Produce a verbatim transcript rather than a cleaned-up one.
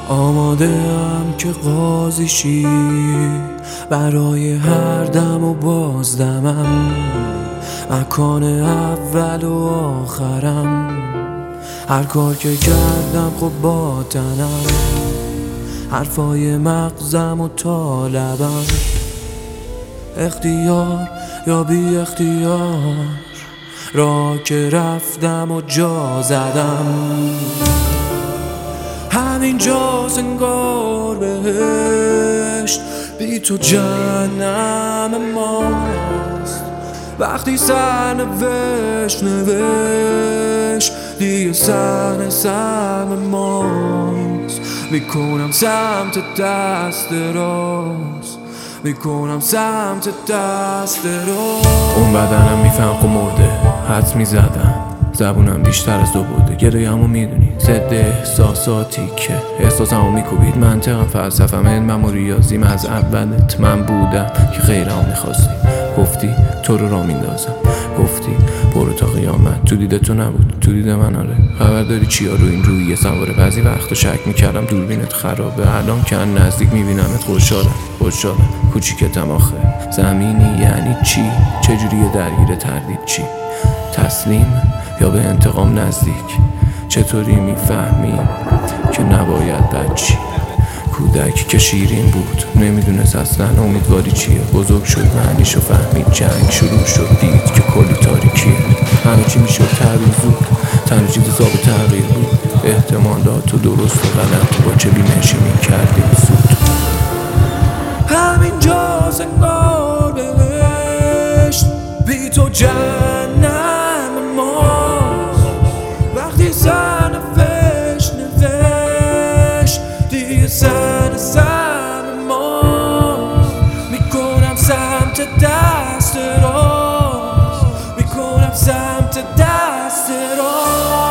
آماده ام که قاضیشی برای هر دم و بازدمم، مکان اول و آخرم، هر کار که کردم خب با تنم، حرفای مغزم و طالبم، اختیار یا بی اختیار، را که رفتم و جا زدم. همین جاست انگار بهشت، بی تو جهنم ماست. وقتی سرنوشت نوشت دیگه صحنه سرم ماست. میکنم سمت دست راست، میکنم سمت دست راست. اون بدنم میفهم که مرده، حد میزدم زبونم بیشتر از دو بوده. گرایمو میدونی ضد احساساتی که احساسمو میکوبید. منطقم فلسفم علمم و ریاضیم از اولت من بودم که غیرمو میخواستی. گفتی تو رو را میندازم، گفتی برو تا قیامت. تو دیده تو نبود، تو دیده من آره. خبر داری چیا رو این رویه سواره؟ بعضی وقتا شک میکردم دوربینت خرابه، الان که نزدیک میبینمت خوشحالم خوشحالم. کوچیکتم آخه. زمینی یعنی چی؟ چجوریه درگیر تردید چی؟ تسلیم یا به انتقام نزدیک؟ چطوری میفهمی که نباید بچی؟ کودک که شیرین بود نمیدونست اصلا امیدواری چیه. بزرگ شد معنیشو فهمید، جنگ شروع شد دید که کلی تاریکیه. همه چی میشد تغییر زود، تنها چیز حساب تغییر بود احتمالات و درست و غلط با چه بیمشی میکردیم زود. همین جاست انگار بهشت، بی تو جهنم ماست. وقتی سرنوشت نوشت دیگه سر سر ماست. میکنم سمت دست راست، میکنم سمت دست راست.